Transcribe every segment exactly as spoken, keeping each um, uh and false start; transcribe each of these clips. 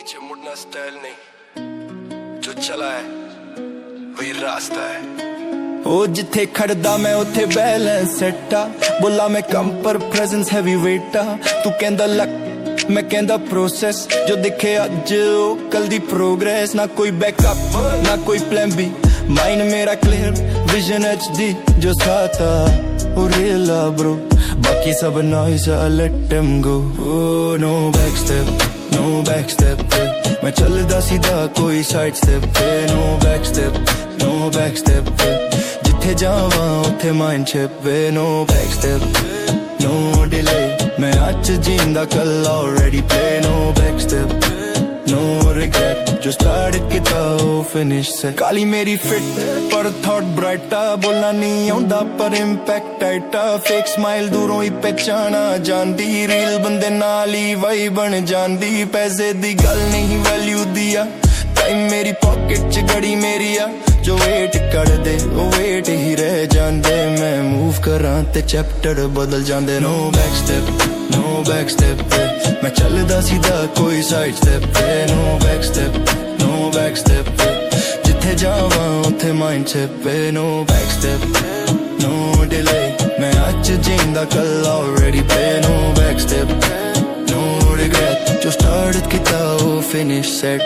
पीछे मुड़ना स्टाइल नहीं, जो चला है वही रास्ता है। ओ जिथे खड़दा मैं उथे बैलेंस सेट आ, बोला मैं कम पर प्रेजेंस हैवी वेट आ। तू कहंदा लक मैं कहंदा प्रोसेस, जो दिखे अज ओ कल दी प्रोग्रेस। ना कोई बैकअप ना कोई प्लान बी, माइंड मेरा क्लियर विजन एच डी जो साथ आ ओ रियल आ ब्रो। बाकी सब नॉइज आ लेट देम गो। ओ no back step no back step, मैं चलदा सीधा कोई साइड स्टेप पे। No back step no back step, जिथे जावां उथे माइंड शिप वे। No back step no delay, मैं अज जींदा कल already play. No back step no regret, जो स्टार्ट किता ओ फिनिश से। काली मेरी फिट पर थॉट ब्राइटा, बोलना नहीं आउंदा पर इंपैक्ट टाइटा। फेक स्माइल दूरों ही पहचाना जांदी, रील बंदे नाल ही वाई बन जांदी। पैसे दी गल नहीं वैल्यू दिया, टाइम मेरी पॉकेट च घड़ी मेरी आ। जो वेट कर दे वो वेट ही रह जांदे, मैं मूव करां ते चैप्टर बदल जांदे। No back step no back step, मैं चलदा सीधा कोई साइड स्टेप पे। No back step no back step, जिथे जावां उथे माइंड शिप पे। No back step no delay, मैं अज जींदा कल already play. No back step no regret, जो स्टार्ट किता ओ फिनिश सेट।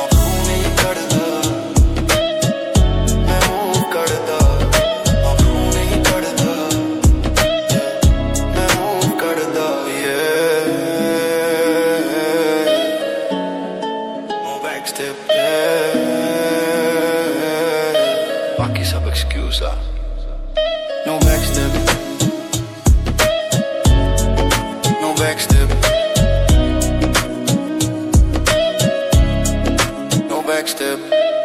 बाकी सब एक्सक्यूज आ। No back step, no back step, no back step.